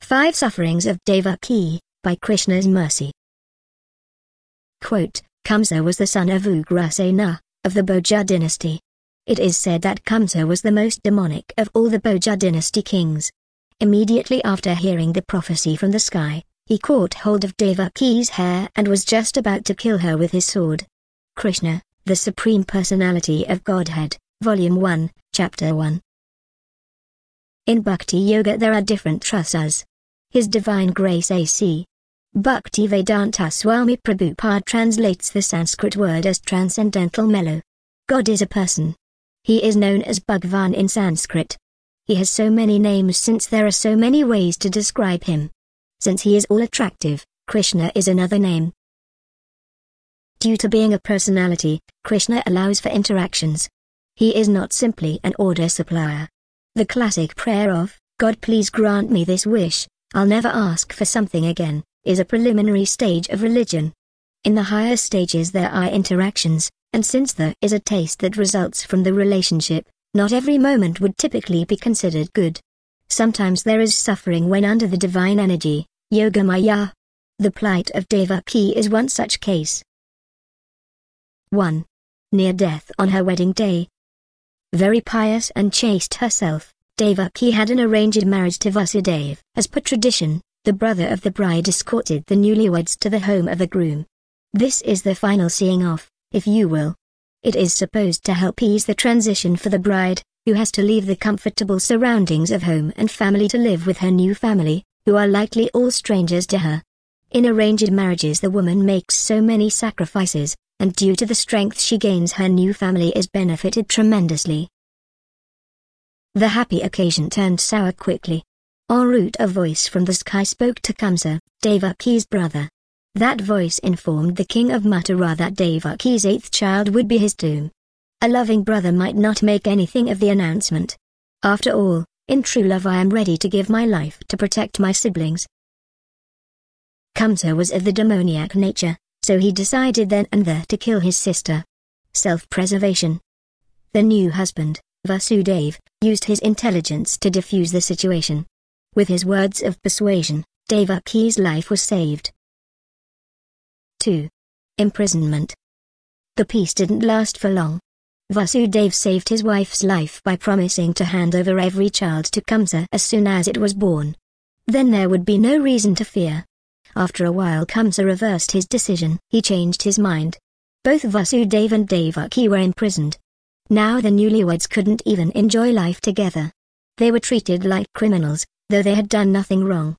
5 Sufferings of Devaki, by Krishna's Mercy. Quote, Kamsa was the son of Ugrasena, of the Bhoja dynasty. It is said that Kamsa was the most demonic of all the Bhoja dynasty kings. Immediately after hearing the prophecy from the sky, he caught hold of Devaki's hair and was just about to kill her with his sword. Krishna, the Supreme Personality of Godhead, Volume 1, Chapter 1. In Bhakti Yoga there are different trasas. His Divine Grace A.C. Bhaktivedanta Swami Prabhupada translates the Sanskrit word as transcendental mellow. God is a person. He is known as Bhagwan in Sanskrit. He has so many names since there are so many ways to describe him. Since he is all-attractive, Krishna is another name. Due to being a personality, Krishna allows for interactions. He is not simply an order supplier. The classic prayer of, God please grant me this wish, I'll never ask for something again, is a preliminary stage of religion. In the higher stages there are interactions, and since there is a taste that results from the relationship, not every moment would typically be considered good. Sometimes there is suffering when under the divine energy, Yoga Maya. The plight of Devaki is one such case. 1. Near death on her wedding day. Very pious and chaste herself, Devaki had an arranged marriage to Vasudeva. As per tradition, the brother of the bride escorted the newlyweds to the home of the groom. This is the final seeing off, if you will. It is supposed to help ease the transition for the bride, who has to leave the comfortable surroundings of home and family to live with her new family, who are likely all strangers to her. In arranged marriages the woman makes so many sacrifices, and due to the strength she gains her new family is benefited tremendously. The happy occasion turned sour quickly. En route a voice from the sky spoke to Kamsa, Devaki's brother. That voice informed the king of Mathura that Devaki's 8th child would be his doom. A loving brother might not make anything of the announcement. After all, in true love I am ready to give my life to protect my siblings. Kamsa was of the demoniac nature, so he decided then and there to kill his sister. Self-preservation. The new husband, Vasudeva, used his intelligence to defuse the situation. With his words of persuasion, Devaki's life was saved. 2. Imprisonment. The peace didn't last for long. Vasudeva saved his wife's life by promising to hand over every child to Kamsa as soon as it was born. Then there would be no reason to fear. After a while Kamsa reversed his decision. He changed his mind. Both Vasudeva and Devaki were imprisoned. Now the newlyweds couldn't even enjoy life together. They were treated like criminals, though they had done nothing wrong.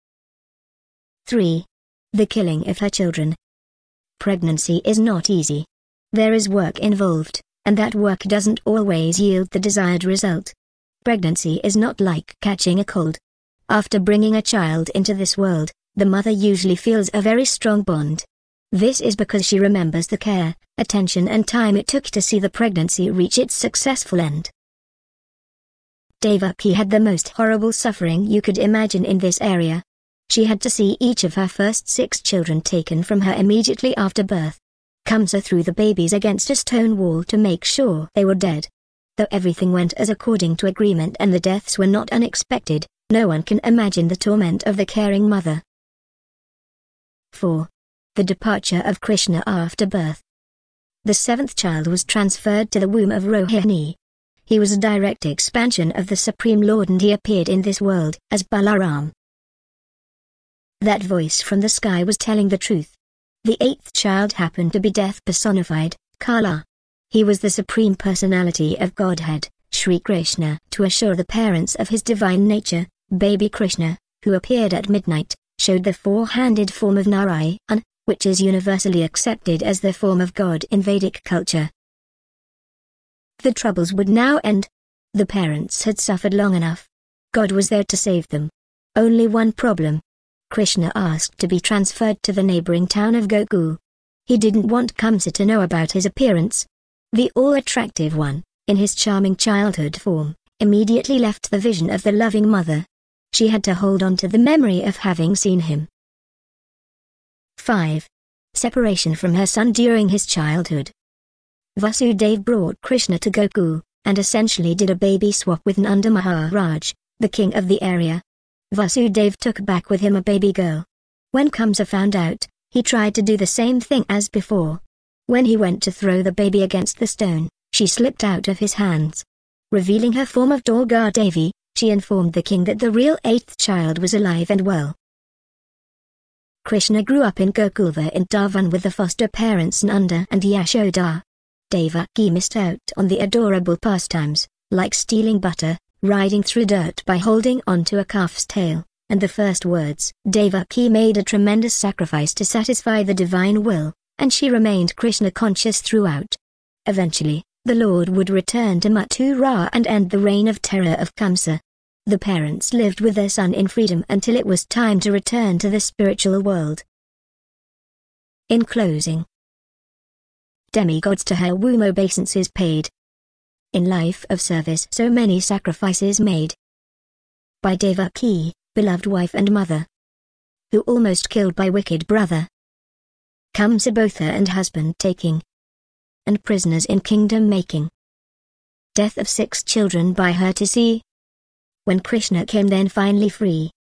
3. The killing of her children. Pregnancy is not easy. There is work involved, and that work doesn't always yield the desired result. Pregnancy is not like catching a cold. After bringing a child into this world, the mother usually feels a very strong bond. This is because she remembers the care, attention and time it took to see the pregnancy reach its successful end. Devaki had the most horrible suffering you could imagine in this area. She had to see each of her first 6 children taken from her immediately after birth. Kamsa threw the babies against a stone wall to make sure they were dead. Though everything went as according to agreement and the deaths were not unexpected, no one can imagine the torment of the caring mother. 4. The departure of Krishna after birth. The 7th child was transferred to the womb of Rohini. He was a direct expansion of the Supreme Lord and he appeared in this world as Balaram. That voice from the sky was telling the truth. The 8th child happened to be death personified, Kala. He was the Supreme Personality of Godhead, Sri Krishna, to assure the parents of his divine nature, baby Krishna, who appeared at midnight, showed the 4-handed form of Narayan, which is universally accepted as the form of God in Vedic culture. The troubles would now end. The parents had suffered long enough. God was there to save them. Only one problem. Krishna asked to be transferred to the neighboring town of Gokul. He didn't want Kamsa to know about his appearance. The all-attractive one, in his charming childhood form, immediately left the vision of the loving mother. She had to hold on to the memory of having seen him. 5. Separation from her son during his childhood. Vasudeva brought Krishna to Gokul, and essentially did a baby swap with Nanda Maharaj, the king of the area. Vasudev took back with him a baby girl. When Kamsa found out, he tried to do the same thing as before. When he went to throw the baby against the stone, she slipped out of his hands. Revealing her form of Durga Devi, she informed the king that the real eighth child was alive and well. Krishna grew up in Gokul Vrindavan with the foster parents Nanda and Yashoda. Devaki missed out on the adorable pastimes, like stealing butter, riding through dirt by holding onto a calf's tail, and the first words. Devaki made a tremendous sacrifice to satisfy the divine will, and she remained Krishna conscious throughout. Eventually, the Lord would return to Mathura and end the reign of terror of Kamsa. The parents lived with their son in freedom until it was time to return to the spiritual world. In closing, demigods to her womb obeisances paid. In life of service so many sacrifices made. By Devaki, beloved wife and mother, who almost killed by wicked brother. Kamsa both her and husband taking, and prisoners in kingdom making. Death of 6 children by her to see. When Krishna came then finally free,